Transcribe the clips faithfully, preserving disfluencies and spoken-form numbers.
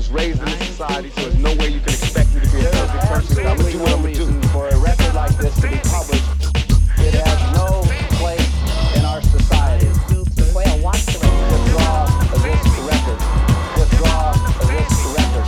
was raised in this society, so there's no way you can expect me to be a perfect person. I'm gonna do what I'm gonna do. For a record like this to be published, it has no place in our society. Quail wants to Withdraw of this record. Withdraw of this record.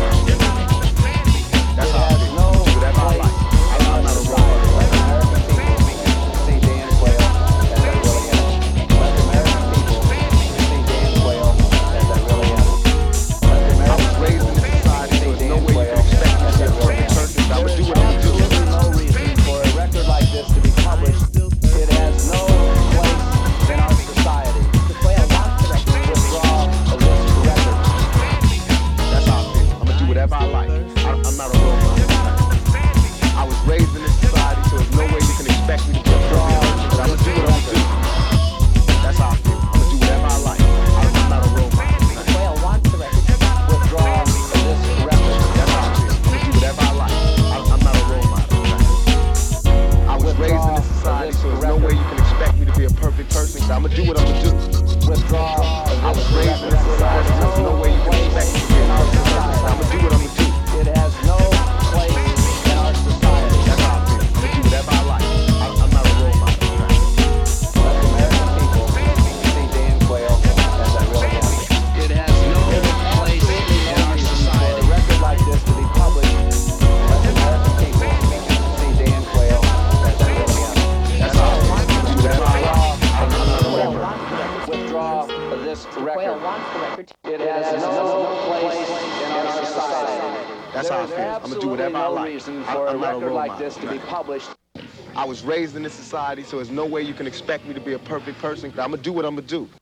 That's It how I has feel. no Do whatever I place like. in I'm our not a society. robot. Let the American people see Dan Quayle as they really am. Let the American people see Dan Quayle as they really am. Let the I was American raised in this society, so there's no way you can expect me to be a perfect person. I'm gonna do what I'm gonna do. Absolutely no reason for a record like this to be published. It has no place in our society. The quail wants to record. Withdraw of this record. That's how I feel. I'm gonna do whatever I like. I, I'm not a robot. I was raised in this society, so there's no way you can expect me to be a perfect person. But I'm gonna do what I'm gonna do. That's how I feel. I'm gonna do whatever I like. I, I'm not a robot. The quail wants to record. Withdraw of this record. That's how I feel. I'm gonna do whatever I like. I, I'm not a robot. I was raised in this society, so there's no way you can expect me to be a perfect person. So I'm gonna do what I'm gonna do. Withdraw of I was this raised in record. this society, so there's no way you can expect me to be a perfect person. So I'm gonna do what I'm gonna do. It has no place in our society. That's how I feel. I'm gonna do whatever I like. I, I'm not a robot. Let the American people see Dan Quayle as I really am. It has no place in our For a society. record like this to be published, let the American people see Dan Quayle as I really am. That's how I feel. I'm gonna do whatever I like. I'm, I'm not a Quail robot. wants to record. Withdraw of this Quail record. wants to record. It has no place in our society. That's how I There's feel. I'm gonna do whatever I absolutely no like. reason I- for a I'm not a record like robot. this to be published. I was raised in this society, so there's no way you can expect me to be a perfect person. I'm gonna do what I'm gonna do.